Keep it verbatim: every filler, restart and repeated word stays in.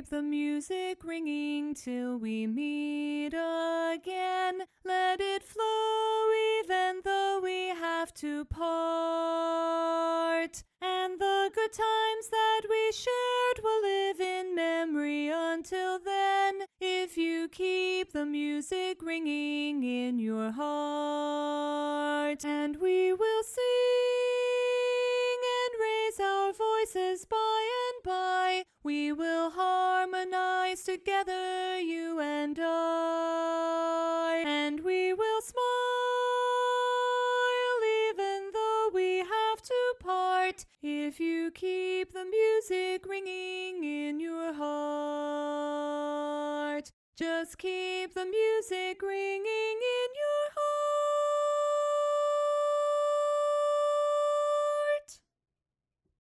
keep the music ringing till we meet again. Let it flow even though we have to part. And the good times that we shared will live in memory until then. If you keep the music ringing in your heart, and we will sing and raise our voices by and by. We will harmonize together, you and I, and we will smile even though we have to part. If you keep the music ringing in your heart, just keep the music ringing